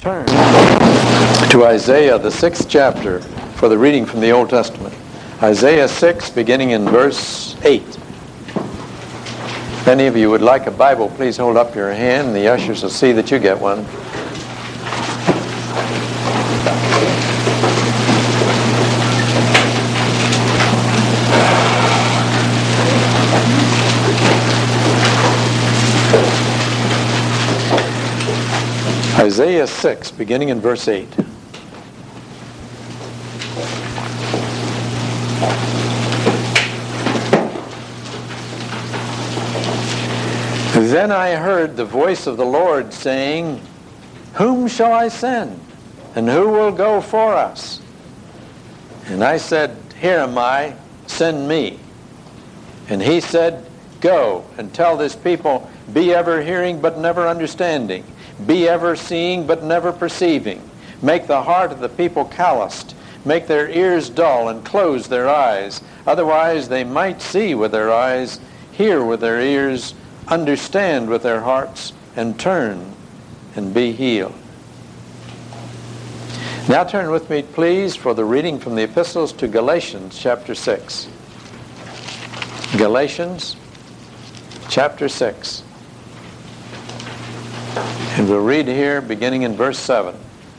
turn to Isaiah, the 6th chapter, for the reading from the Old Testament. Isaiah 6, beginning in verse 8. If any of you would like a Bible, please hold up your hand. The ushers will see that you get one. Isaiah 6, beginning in verse 8. Then I heard the voice of the Lord saying, "Whom shall I send? And who will go for us?" And I said, "Here am I, send me." And he said, "Go and tell this people, be ever hearing but never understanding. Be ever seeing but never perceiving. Make the heart of the people calloused. Make their ears dull and close their eyes. Otherwise they might see with their eyes, hear with their ears, understand with their hearts, and turn and be healed." Now turn with me, please, for the reading from the epistles to Galatians chapter 6. Galatians chapter 6. And we'll read here beginning in verse 7.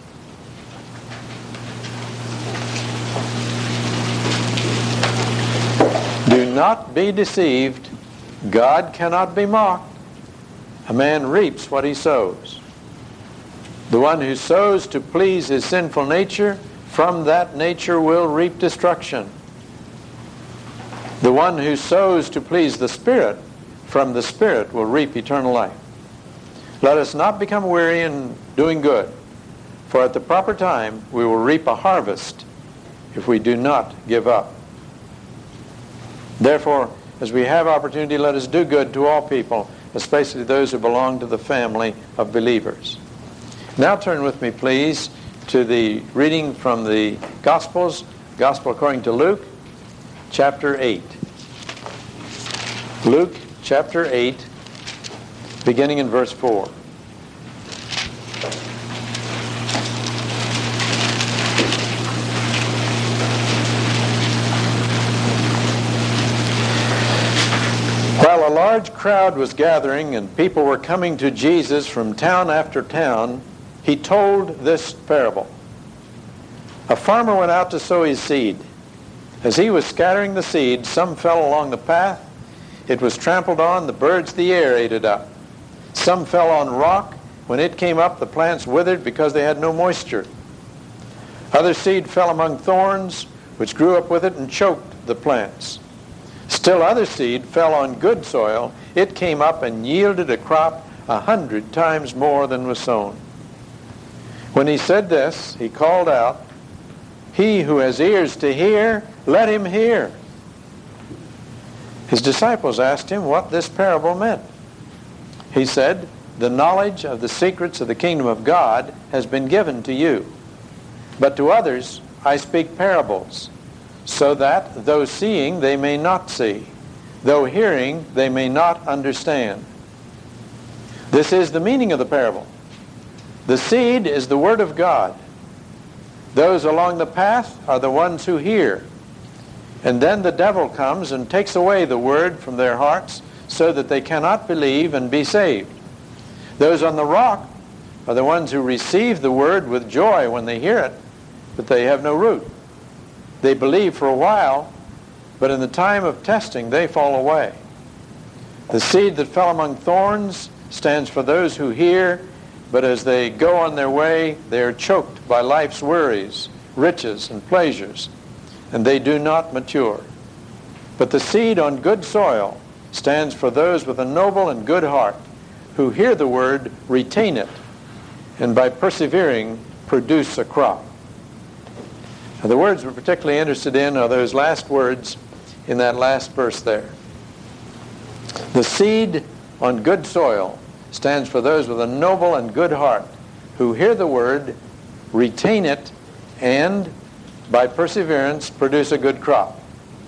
"Do not be deceived. God cannot be mocked. A man reaps what he sows. The one who sows to please his sinful nature, from that nature will reap destruction. The one who sows to please the Spirit, from the Spirit will reap eternal life. Let us not become weary in doing good, for at the proper time we will reap a harvest if we do not give up. Therefore, as we have opportunity, let us do good to all people, especially those who belong to the family of believers." Now turn with me, please, to the reading from the Gospels, Gospel according to Luke, chapter 8. Luke, chapter 8, beginning in verse 4. While a large crowd was gathering and people were coming to Jesus from town after town, he told this parable. A farmer went out to sow his seed. As he was scattering the seed, some fell along the path. It was trampled on, the birds of the air ate it up. Some fell on rock. When it came up, the plants withered because they had no moisture. Other seed fell among thorns, which grew up with it and choked the plants. Still other seed fell on good soil. It came up and yielded a crop 100 times more than was sown. When he said this, he called out, "He who has ears to hear, let him hear." His disciples asked him what this parable meant. He said, "The knowledge of the secrets of the kingdom of God has been given to you. But to others I speak parables, so that though seeing they may not see, though hearing they may not understand." This is the meaning of the parable. The seed is the word of God. Those along the path are the ones who hear. And then the devil comes and takes away the word from their hearts so that they cannot believe and be saved. Those on the rock are the ones who receive the word with joy when they hear it, but they have no root. They believe for a while, but in the time of testing they fall away. The seed that fell among thorns stands for those who hear, but as they go on their way, they are choked by life's worries, riches, and pleasures, and they do not mature. But the seed on good soil stands for those with a noble and good heart, who hear the word, retain it, and by persevering produce a crop. Now, the words we're particularly interested in are those last words in that last verse there. The seed on good soil stands for those with a noble and good heart, who hear the word, retain it, and by perseverance produce a good crop.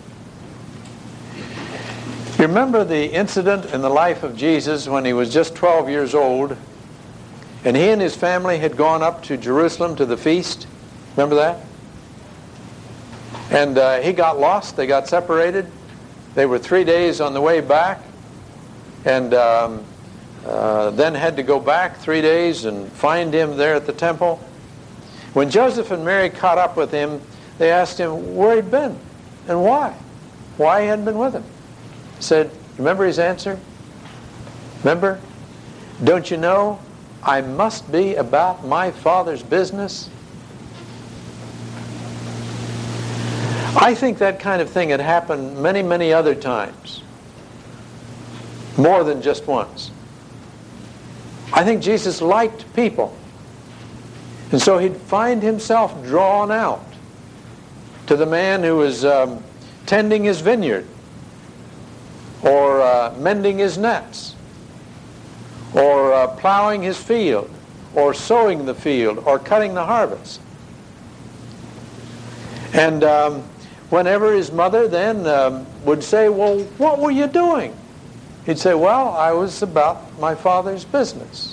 You remember the incident in the life of Jesus when he was just 12 years old And he and his family had gone up to Jerusalem to the feast. Remember that? And he got lost. They got separated. They were 3 days on the way back. And then had to go back 3 days and find him there at the temple. When Joseph and Mary caught up with him, they asked him where he'd been and why he hadn't been with them. He said, remember his answer? Remember? Don't you know I must be about my Father's business? I think that kind of thing had happened many, many other times. More than just once. I think Jesus liked people. And so he'd find himself drawn out to the man who was tending his vineyard, or mending his nets, or plowing his field, or sowing the field, or cutting the harvest. And whenever his mother then would say, well, what were you doing? He'd say, well, I was about my Father's business.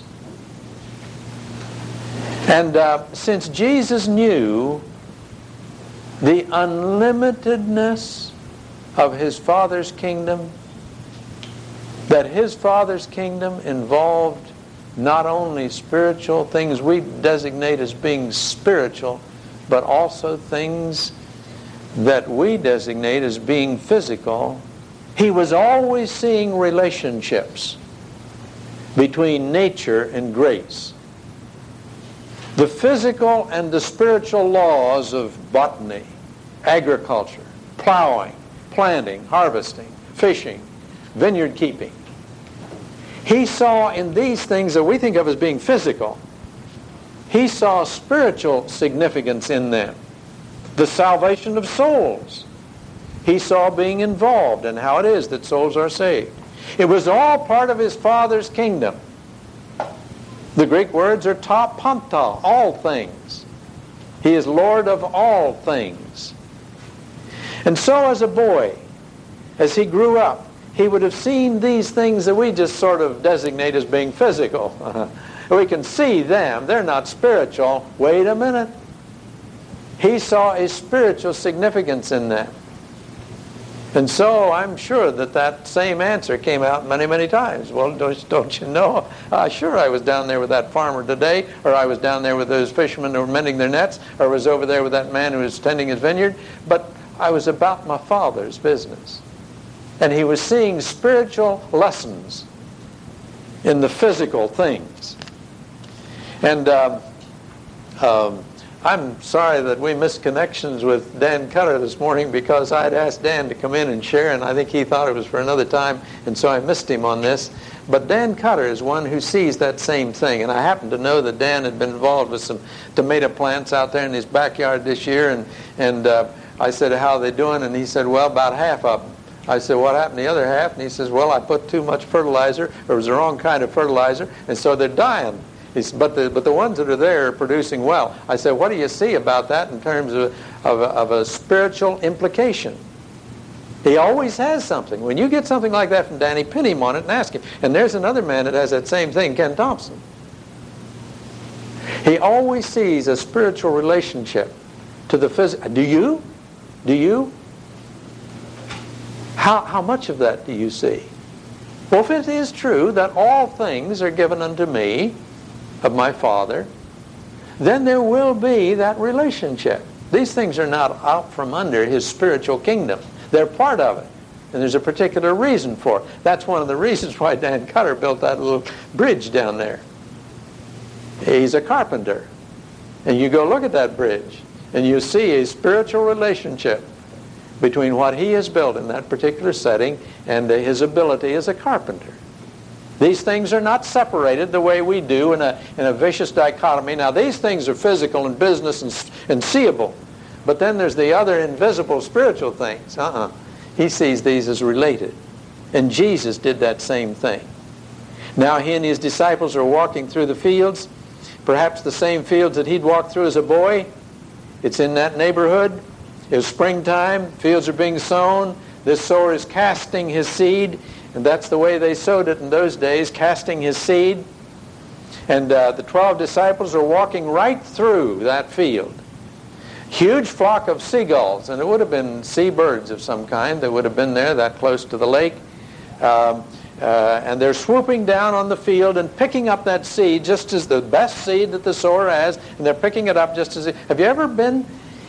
And since Jesus knew the unlimitedness of his Father's kingdom, that his Father's kingdom involved not only spiritual things we designate as being spiritual, but also things that we designate as being physical, he was always seeing relationships between nature and grace. The physical and the spiritual laws of botany, agriculture, plowing, planting, harvesting, fishing, vineyard keeping. He saw in these things that we think of as being physical, he saw spiritual significance in them. The salvation of souls, he saw being involved in how it is that souls are saved. It was all part of his Father's kingdom. The Greek words are ta panta, all things. He is Lord of all things. And so as a boy, as he grew up, he would have seen these things that we just sort of designate as being physical. We can see them. They're not spiritual. Wait a minute. He saw a spiritual significance in them. And so I'm sure that that same answer came out many, many times. Well, don't you know? Sure, I was down there with that farmer today, or I was down there with those fishermen who were mending their nets, or I was over there with that man who was tending his vineyard. But I was about my Father's business. And he was seeing spiritual lessons in the physical things. And I'm sorry that we missed connections with Dan Cutter this morning, because I had asked Dan to come in and share, and I think he thought it was for another time, and so I missed him on this. But Dan Cutter is one who sees that same thing, and I happen to know that Dan had been involved with some tomato plants out there in his backyard this year, and I said, how are they doing? And he said, well, about half of them. I said, what happened to the other half? And he says, well, I put too much fertilizer, or it was the wrong kind of fertilizer, and so they're dying. But the ones that are there are producing well. I said, what do you see about that in terms of a spiritual implication? He always has something. When you get something like that from Danny, pin him on it and ask him. And there's another man that has that same thing, Ken Thompson. He always sees a spiritual relationship to the physical. Do you? Do you? How much of that do you see? Well, if it is true that all things are given unto me of my Father, then there will be that relationship. These things are not out from under his spiritual kingdom. They're part of it. And there's a particular reason for it. That's one of the reasons why Dan Cutter built that little bridge down there. He's a carpenter. And you go look at that bridge, and you see a spiritual relationship between what he has built in that particular setting and his ability as a carpenter. These things are not separated the way we do in a vicious dichotomy. Now, these things are physical and business and seeable. But then there's the other invisible spiritual things. He sees these as related. And Jesus did that same thing. Now he and his disciples are walking through the fields, perhaps the same fields that he'd walked through as a boy. It's in that neighborhood. It's springtime. Fields are being sown. This sower is casting his seed. And that's the way they sowed it in those days, casting his seed. And the 12 disciples are walking right through that field. Huge flock of seagulls, and it would have been seabirds of some kind that would have been there that close to the lake. And they're swooping down on the field and picking up that seed just as the best seed that the sower has, and they're picking it up just as... Have you ever been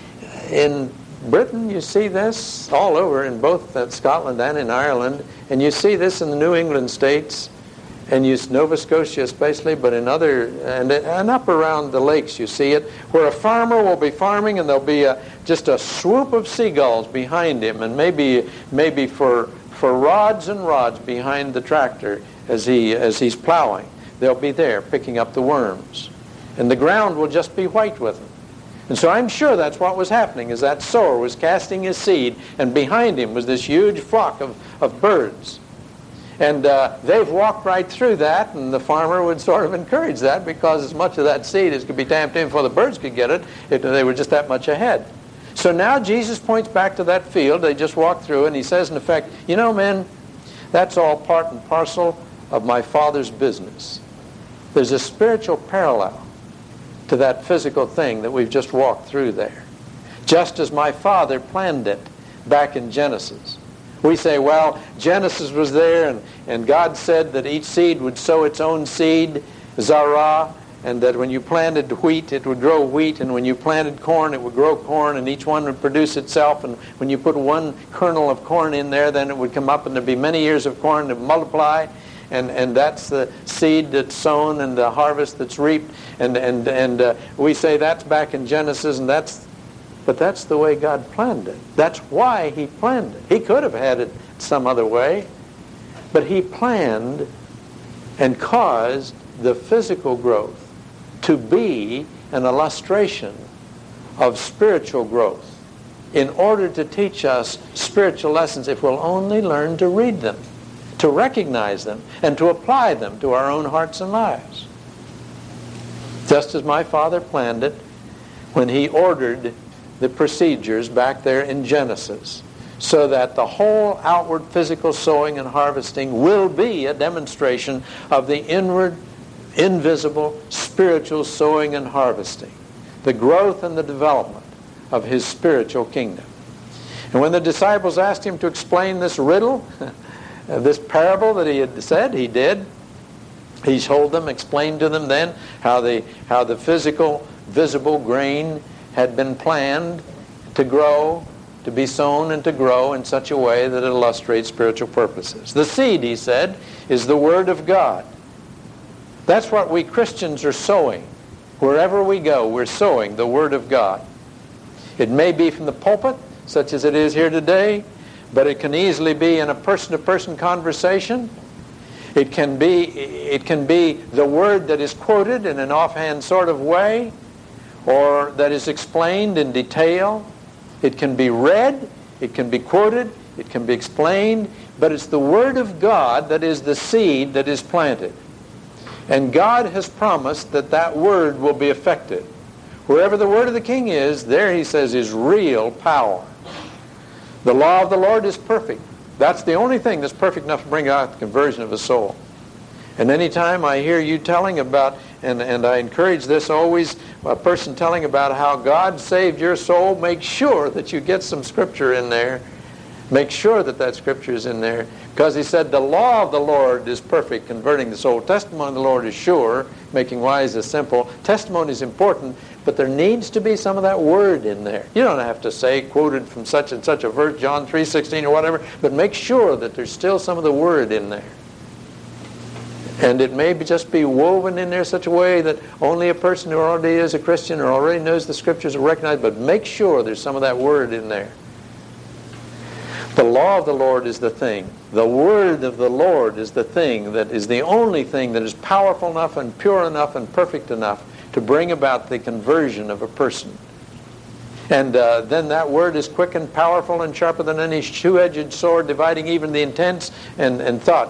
in Britain? You see this all over in both Scotland and in Ireland, and you see this in the New England states, and Nova Scotia especially, but in other, and up around the lakes you see it, where a farmer will be farming and there'll be just a swoop of seagulls behind him, and maybe for rods and rods behind the tractor as he's plowing. They'll be there picking up the worms. And the ground will just be white with them. And so I'm sure that's what was happening, as that sower was casting his seed, and behind him was this huge flock of birds. And they've walked right through that, and the farmer would sort of encourage that, because as much of that seed as could be tamped in before the birds could get it, they were just that much ahead. So now Jesus points back to that field they just walked through, and he says, in effect, you know, men, that's all part and parcel of my Father's business. There's a spiritual parallel to that physical thing that we've just walked through there. Just as my Father planned it back in Genesis. We say, well, Genesis was there, and God said that each seed would sow its own seed, Zarah, and that when you planted wheat, it would grow wheat, and when you planted corn, it would grow corn, and each one would produce itself, and when you put one kernel of corn in there, then it would come up, and there'd be many years of corn to multiply, and that's the seed that's sown and the harvest that's reaped, and we say that's back in Genesis, but that's the way God planned it. That's why he planned it. He could have had it some other way, but he planned and caused the physical growth to be an illustration of spiritual growth in order to teach us spiritual lessons if we'll only learn to read them, to recognize them, and to apply them to our own hearts and lives. Just as my Father planned it when he ordered the procedures back there in Genesis, so that the whole outward physical sowing and harvesting will be a demonstration of the inward, invisible, spiritual sowing and harvesting, the growth and the development of his spiritual kingdom. And when the disciples asked him to explain this riddle, this parable that he had said, he did. He told them, explained to them then how the physical, visible grain had been planned to grow, to be sown and to grow in such a way that it illustrates spiritual purposes. The seed, he said, is the Word of God. That's what we Christians are sowing. Wherever we go, we're sowing the Word of God. It may be from the pulpit, such as it is here today, but it can easily be in a person-to-person conversation. It can be the word that is quoted in an offhand sort of way, or that is explained in detail. It can be read, it can be quoted, it can be explained, but it's the Word of God that is the seed that is planted. And God has promised that that Word will be effective. Wherever the Word of the King is, there, he says, is real power. The law of the Lord is perfect. That's the only thing that's perfect enough to bring out the conversion of a soul. And any time I hear you telling about, and I encourage this always, a person telling about how God saved your soul, make sure that you get some scripture in there. Make sure that that scripture is in there. Because he said the law of the Lord is perfect, converting the soul. Testimony of the Lord is sure, making wise the simple. Testimony is important, but there needs to be some of that word in there. You don't have to say, quoted from such and such a verse, John 3:16 or whatever, but make sure that there's still some of the word in there. And it may just be woven in there such a way that only a person who already is a Christian or already knows the Scriptures will recognize, but make sure there's some of that word in there. The law of the Lord is the thing. The word of the Lord is the thing that is the only thing that is powerful enough and pure enough and perfect enough to bring about the conversion of a person. And then that word is quick and powerful and sharper than any two-edged sword, dividing even the intents and thoughts.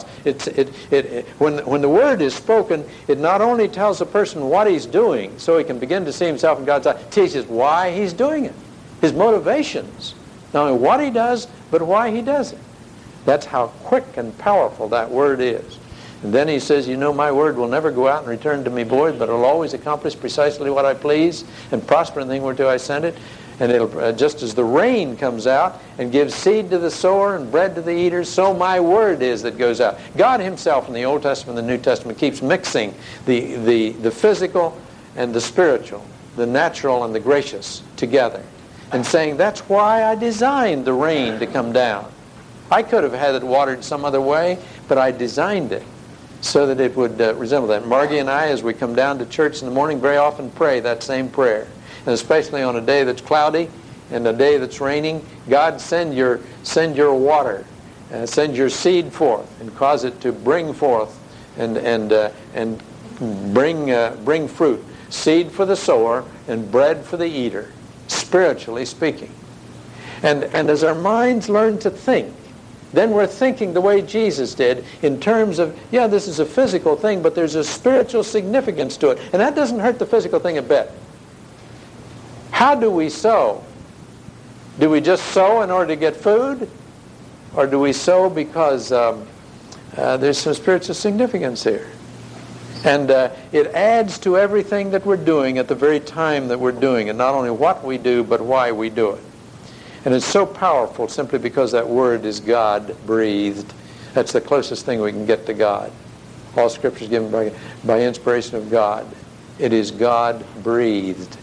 When the word is spoken, it not only tells a person what he's doing, so he can begin to see himself in God's eye, it teaches why he's doing it, his motivations. Not only what he does, but why he does it. That's how quick and powerful that word is. And then he says, you know, my word will never go out and return to me void, but it will always accomplish precisely what I please and prosper in the thing whereto I send it. And it'll, just as the rain comes out and gives seed to the sower and bread to the eater, so my word is that goes out. God himself in the Old Testament and the New Testament keeps mixing the physical and the spiritual, the natural and the gracious together, and saying, that's why I designed the rain to come down. I could have had it watered some other way, but I designed it so that it would resemble that. Margie and I, as we come down to church in the morning, very often pray that same prayer. And especially on a day that's cloudy and a day that's raining, God, send your water, send your seed forth, and cause it to bring forth and bring fruit. Seed for the sower and bread for the eater, spiritually speaking. And as our minds learn to think, then we're thinking the way Jesus did in terms of, yeah, this is a physical thing, but there's a spiritual significance to it. And that doesn't hurt the physical thing a bit. How do we sow? Do we just sow in order to get food? Or do we sow because there's some spiritual significance here? And it adds to everything that we're doing at the very time that we're doing it. Not only what we do, but why we do it. And it's so powerful simply because that word is God-breathed. That's the closest thing we can get to God. All Scripture is given by inspiration of God. It is God-breathed.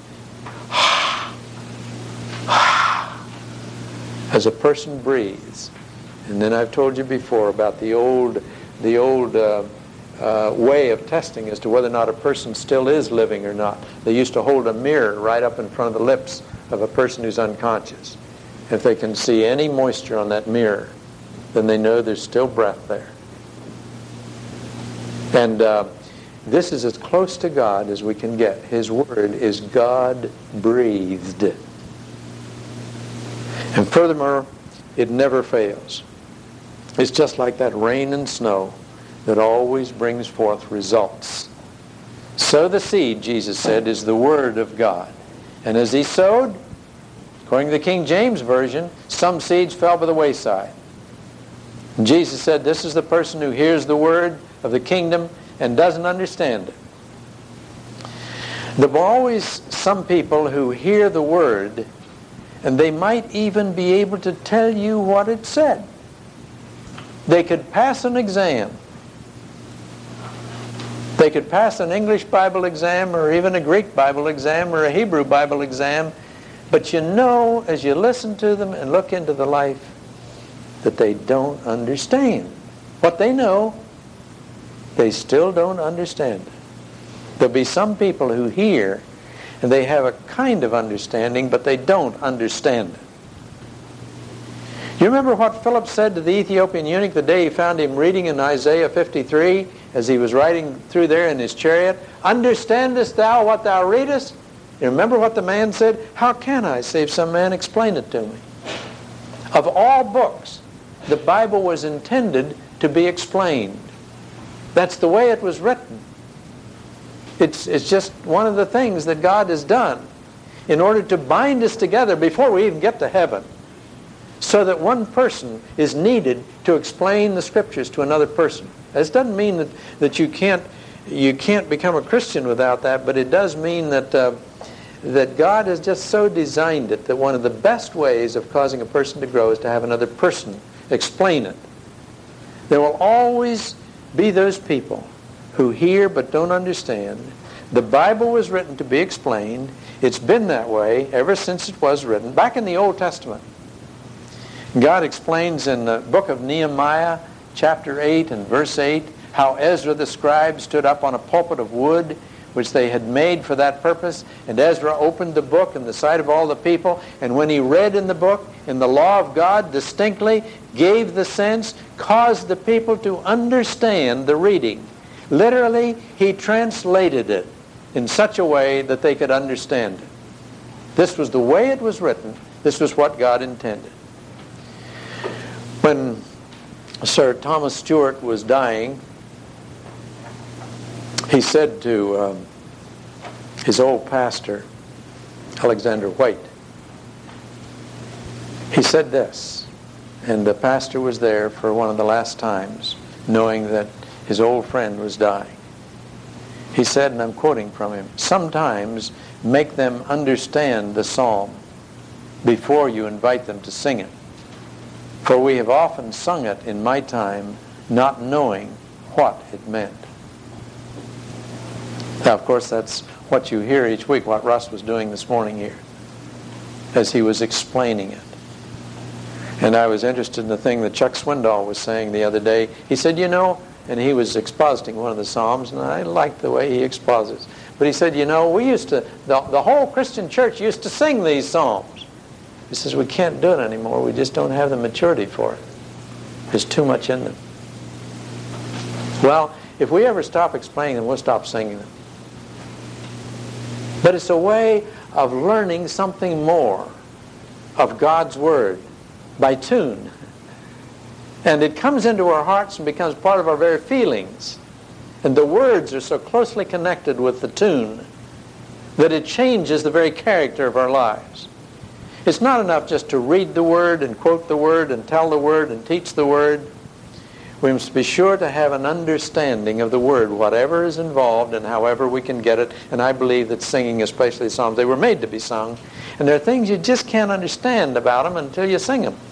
As a person breathes. And then I've told you before about the old way of testing as to whether or not a person still is living or not. They used to hold a mirror right up in front of the lips of a person who's unconscious. If they can see any moisture on that mirror, then they know there's still breath there. And this is as close to God as we can get. His word is God-breathed. And furthermore, it never fails. It's just like that rain and snow that always brings forth results. Sow the seed, Jesus said, is the word of God. And as he sowed, according to the King James Version, some seeds fell by the wayside. And Jesus said, this is the person who hears the word of the kingdom and doesn't understand it. There are always some people who hear the word and they might even be able to tell you what it said. They could pass an exam. They could pass an English Bible exam or even a Greek Bible exam or a Hebrew Bible exam. But you know, as you listen to them and look into the life, that they don't understand. What they know, they still don't understand it. There'll be some people who hear and they have a kind of understanding, but they don't understand it. You remember what Philip said to the Ethiopian eunuch the day he found him reading in Isaiah 53 as he was riding through there in his chariot? Understandest thou what thou readest? You remember what the man said? How can I, save some man explain it to me? Of all books, the Bible was intended to be explained. That's the way it was written. It's just one of the things that God has done in order to bind us together before we even get to heaven, so that one person is needed to explain the Scriptures to another person. This doesn't mean that you can't become a Christian without that, but it does mean that God has just so designed it that one of the best ways of causing a person to grow is to have another person explain it. There will always be those people who hear but don't understand. The Bible was written to be explained. It's been that way ever since it was written. Back in the Old Testament, God explains in the book of Nehemiah, chapter 8 and verse 8, how Ezra the scribe stood up on a pulpit of wood which they had made for that purpose, and Ezra opened the book in the sight of all the people, and when he read in the book, in the law of God distinctly, gave the sense, caused the people to understand the reading. Literally, he translated it in such a way that they could understand it. This was the way it was written. This was what God intended. When Sir Thomas Stewart was dying, he said to his old pastor, Alexander White, he said this, and the pastor was there for one of the last times, knowing that His old friend was dying. He said, and I'm quoting from him, "Sometimes make them understand the psalm before you invite them to sing it. For we have often sung it in my time, not knowing what it meant." Now, of course, that's what you hear each week, what Russ was doing this morning here, as he was explaining it. And I was interested in the thing that Chuck Swindoll was saying the other day. He said, you know, and he was expositing one of the Psalms, and I liked the way he exposits. But he said, you know, we used to, the whole Christian church used to sing these Psalms. He says, we can't do it anymore. We just don't have the maturity for it. There's too much in them. Well, if we ever stop explaining them, we'll stop singing them. But it's a way of learning something more of God's Word by tune. And it comes into our hearts and becomes part of our very feelings. And the words are so closely connected with the tune that it changes the very character of our lives. It's not enough just to read the Word and quote the Word and tell the Word and teach the Word. We must be sure to have an understanding of the Word, whatever is involved and however we can get it. And I believe that singing, especially Psalms, they were made to be sung. And there are things you just can't understand about them until you sing them.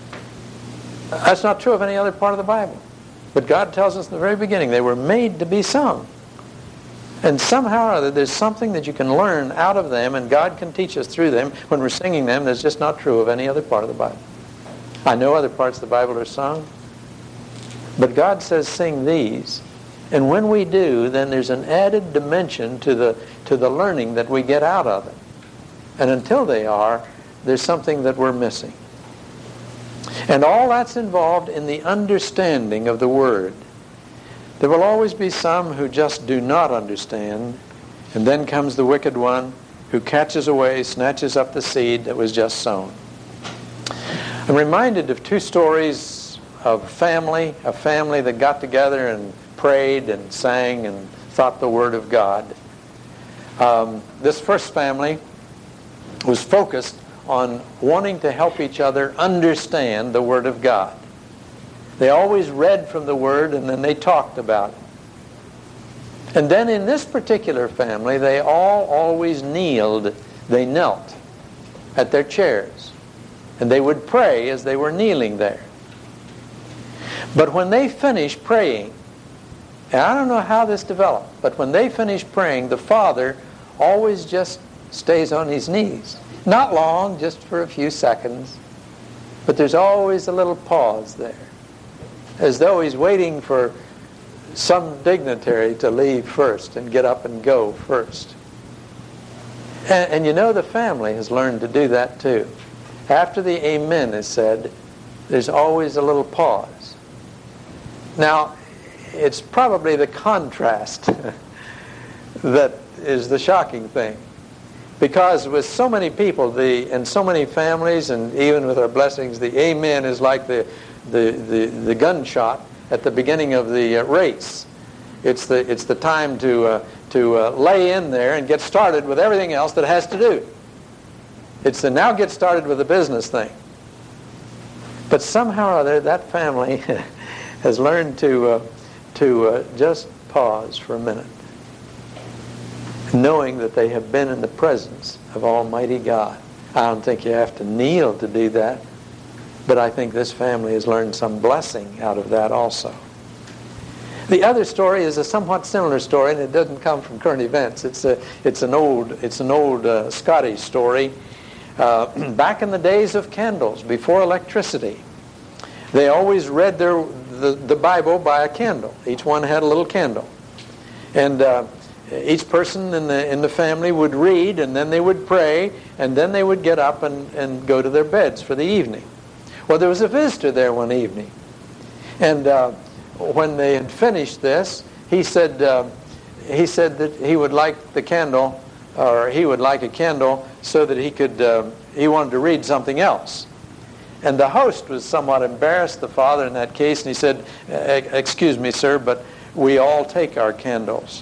That's not true of any other part of the Bible. But God tells us in the very beginning they were made to be sung. And somehow or other there's something that you can learn out of them, and God can teach us through them when we're singing them that's just not true of any other part of the Bible. I know other parts of the Bible are sung, but God says sing these. And when we do, then there's an added dimension to the learning that we get out of it. And until they are, there's something that we're missing. And all that's involved in the understanding of the Word. There will always be some who just do not understand, and then comes the wicked one who catches away, snatches up the seed that was just sown. I'm reminded of two stories of a family that got together and prayed and sang and thought the Word of God. This first family was focused on wanting to help each other understand the Word of God. They always read from the Word and then they talked about it. And then in this particular family, they all always kneeled. They knelt at their chairs. And they would pray as they were kneeling there. But when they finished praying, and I don't know how this developed, but when they finished praying, the father always just stays on his knees. Not long, just for a few seconds. But there's always a little pause there, as though he's waiting for some dignitary to leave first and get up and go first. And you know, the family has learned to do that too. After the amen is said, there's always a little pause. Now, it's probably the contrast that is the shocking thing. Because with so many people, and so many families, and even with our blessings, the amen is like the gunshot at the beginning of the race. It's the time to lay in there and get started with everything else that has to do. It's the now get started with the business thing. But somehow or other, that family has learned to just pause for a minute, knowing that they have been in the presence of Almighty God. I don't think you have to kneel to do that, but I think this family has learned some blessing out of that also. The other story is a somewhat similar story, and it doesn't come from current events. It's an old Scottish story. Back in the days of candles, before electricity, they always read the Bible by a candle. Each one had a little candle, and each person in the family would read, and then they would pray, and then they would get up and go to their beds for the evening. Well, there was a visitor there one evening, and when they had finished this, he said that he would like the candle, or he would like a candle so that he wanted to read something else. And the host was somewhat embarrassed, the father in that case, and he said, "Excuse me, sir, but we all take our candles.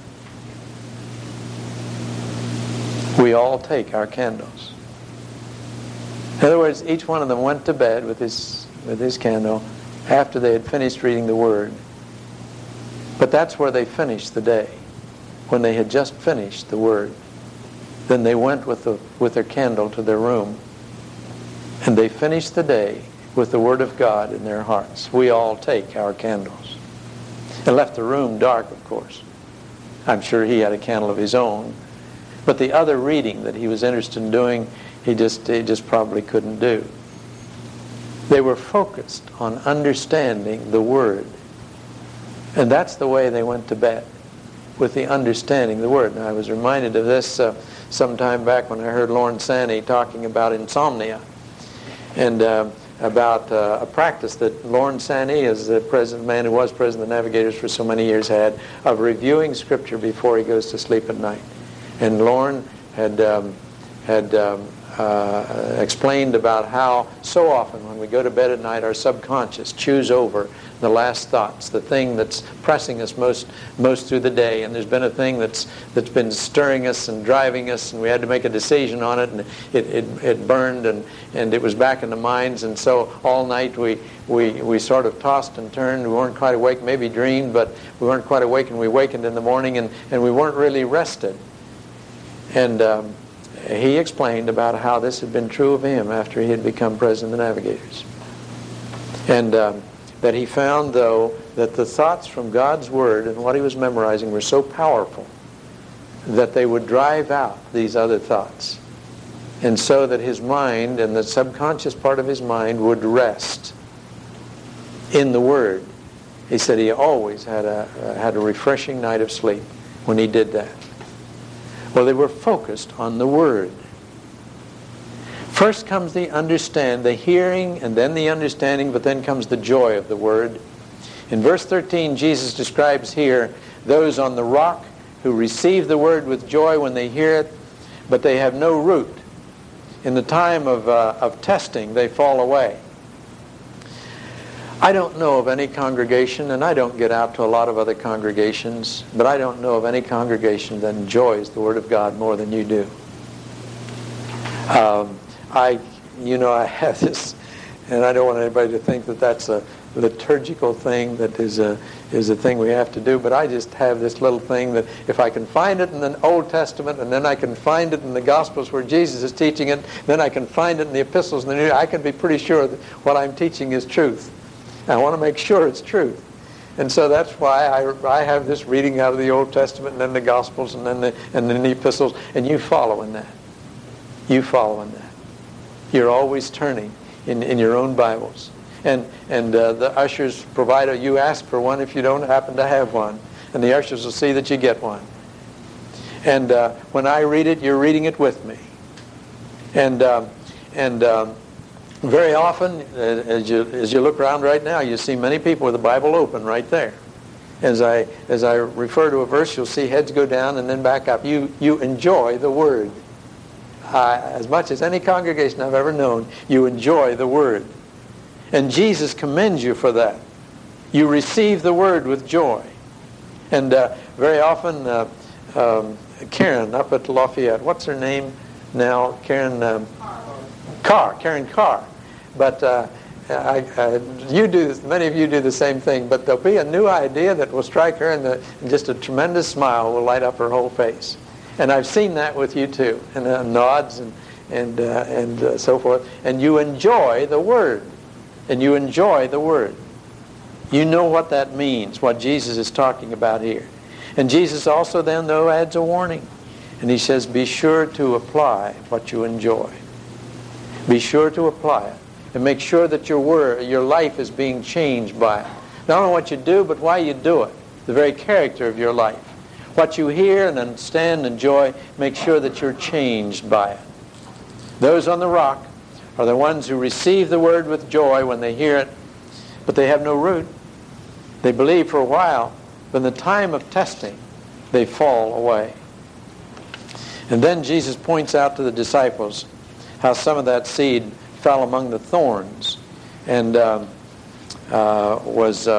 We all take our candles." In other words, each one of them went to bed with his candle after they had finished reading the Word. But that's where they finished the day, when they had just finished the Word. Then they went with their candle to their room, and they finished the day with the Word of God in their hearts. We all take our candles. And left the room dark, of course. I'm sure he had a candle of his own. But the other reading that he was interested in doing, he just probably couldn't do. They were focused on understanding the Word. And that's the way they went to bed, with the understanding of the Word. Now, I was reminded of this some time back when I heard Lorne Sanny talking about insomnia, and about a practice that Lorne Sanny, as the man who was president of the Navigators for so many years, had of reviewing Scripture before he goes to sleep at night. And Lorne had explained about how so often when we go to bed at night, our subconscious chews over the last thoughts, the thing that's pressing us most through the day. And there's been a thing that's been stirring us and driving us, and we had to make a decision on it, and it burned, and it was back in the minds. And so all night we sort of tossed and turned. We weren't quite awake, maybe dreamed, but we weren't quite awake, and we wakened in the morning, and we weren't really rested. And he explained about how this had been true of him after he had become president of the Navigators. And that he found, though, that the thoughts from God's Word and what he was memorizing were so powerful that they would drive out these other thoughts. And so that his mind and the subconscious part of his mind would rest in the Word. He said he always had a refreshing night of sleep when he did that. Well, they were focused on the Word. First comes the hearing, and then the understanding, but then comes the joy of the Word. In verse 13, Jesus describes here those on the rock who receive the Word with joy when they hear it, but they have no root. In the time of testing, they fall away. I don't know of any congregation, and I don't get out to a lot of other congregations, but I don't know of any congregation that enjoys the Word of God more than you do. I have this, and I don't want anybody to think that that's a liturgical thing that is a thing we have to do, but I just have this little thing that if I can find it in the Old Testament, and then I can find it in the Gospels where Jesus is teaching it, then I can find it in the epistles in the New, I can be pretty sure that what I'm teaching is truth. I want to make sure it's truth. And so that's why I have this reading out of the Old Testament and then the Gospels and then the epistles, and you follow in that. You follow in that. You're always turning in your own Bibles. And the ushers provide you ask for one if you don't happen to have one. And the ushers will see that you get one. And when I read it, you're reading it with me. And very often, as you look around right now, you see many people with the Bible open right there. As I refer to a verse, you'll see heads go down and then back up. You enjoy the Word. As much as any congregation I've ever known, you enjoy the Word. And Jesus commends you for that. You receive the Word with joy. And very often, Karen up at Lafayette, what's her name now? Karen Carr. But many of you do the same thing, but there'll be a new idea that will strike her, and just a tremendous smile will light up her whole face. And I've seen that with you too, and nods and so forth. And you enjoy the Word. And you enjoy the Word. You know what that means, what Jesus is talking about here. And Jesus also then, though, adds a warning. And he says, be sure to apply what you enjoy. Be sure to apply it. And make sure that your life is being changed by it. Not only what you do, but why you do it. The very character of your life. What you hear and understand and enjoy, make sure that you're changed by it. Those on the rock are the ones who receive the Word with joy when they hear it, but they have no root. They believe for a while, but in the time of testing, they fall away. And then Jesus points out to the disciples how some of that seed fell among the thorns and was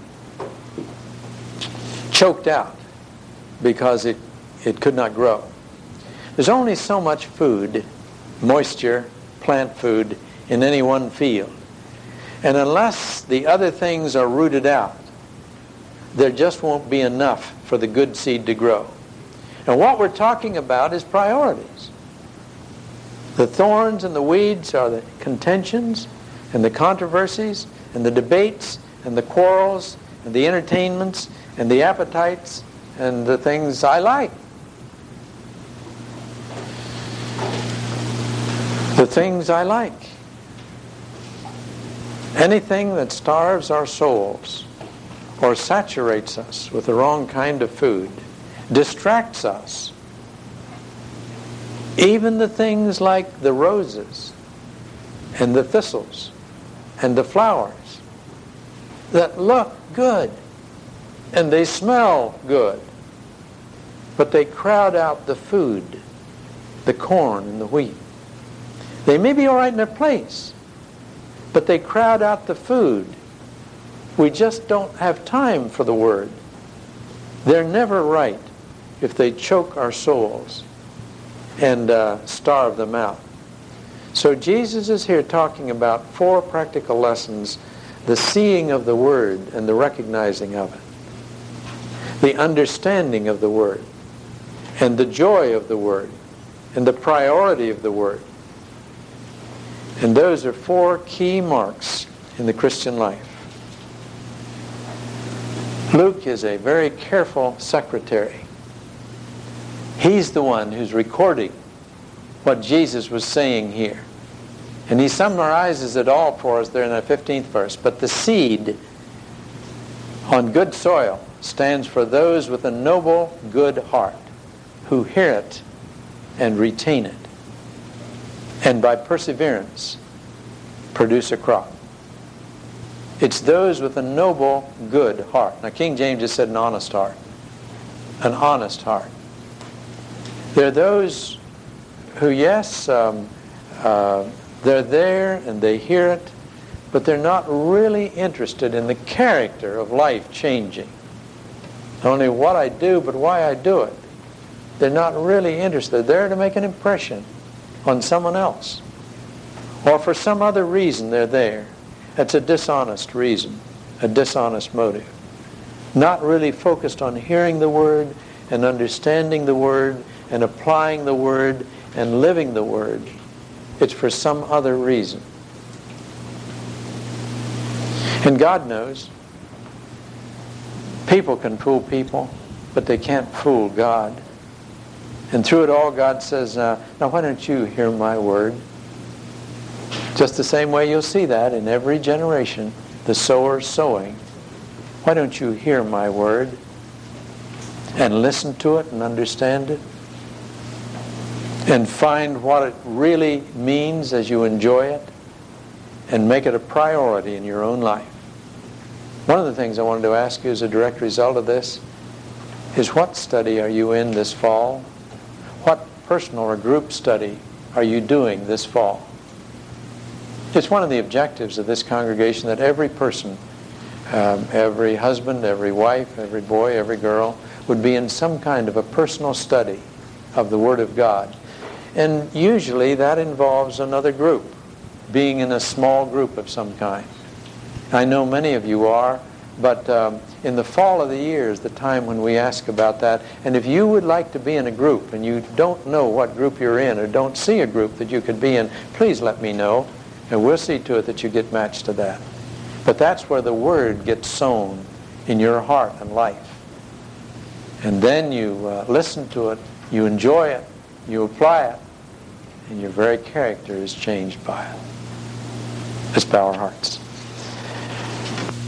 choked out because it could not grow. There's only so much food, moisture, plant food in any one field. And unless the other things are rooted out, there just won't be enough for the good seed to grow. And what we're talking about is priorities. The thorns and the weeds are the contentions and the controversies and the debates and the quarrels and the entertainments and the appetites and the things I like. The things I like. Anything that starves our souls or saturates us with the wrong kind of food, distracts us. Even the things like the roses and the thistles and the flowers that look good and they smell good, but they crowd out the food, the corn and the wheat. They may be all right in their place, but they crowd out the food. We just don't have time for the Word. They're never right if they choke our souls and starve them out. So Jesus is here talking about 4 practical lessons: the seeing of the Word and the recognizing of it, the understanding of the Word, and the joy of the Word, and the priority of the Word. And those are 4 key marks in the Christian life. Luke is a very careful secretary. He's the one who's recording what Jesus was saying here. And he summarizes it all for us there in the 15th verse. But the seed on good soil stands for those with a noble, good heart who hear it and retain it, and by perseverance produce a crop. It's those with a noble, good heart. Now, King James just said an honest heart. An honest heart. They're those who, yes, they're there and they hear it, but they're not really interested in the character of life changing. Not only what I do, but why I do it. They're not really interested. They're there to make an impression on someone else. Or for some other reason they're there. That's a dishonest reason, a dishonest motive. Not really focused on hearing the Word and understanding the Word and applying the Word and living the Word. It's for some other reason. And God knows. People can fool people, but they can't fool God. And through it all, God says, now why don't you hear my Word? Just the same way you'll see that in every generation, the sower sowing. Why don't you hear my Word and listen to it and understand it and find what it really means as you enjoy it and make it a priority in your own life? One of the things I wanted to ask you as a direct result of this is, what study are you in this fall? What personal or group study are you doing this fall? It's one of the objectives of this congregation that every person, every husband, every wife, every boy, every girl, would be in some kind of a personal study of the Word of God. And usually that involves another group, being in a small group of some kind. I know many of you are, but in the fall of the year is the time when we ask about that. And if you would like to be in a group and you don't know what group you're in or don't see a group that you could be in, please let me know. And we'll see to it that you get matched to that. But that's where the Word gets sown in your heart and life. And then you listen to it, you enjoy it, you apply it, and your very character is changed by it. Let's bow our hearts.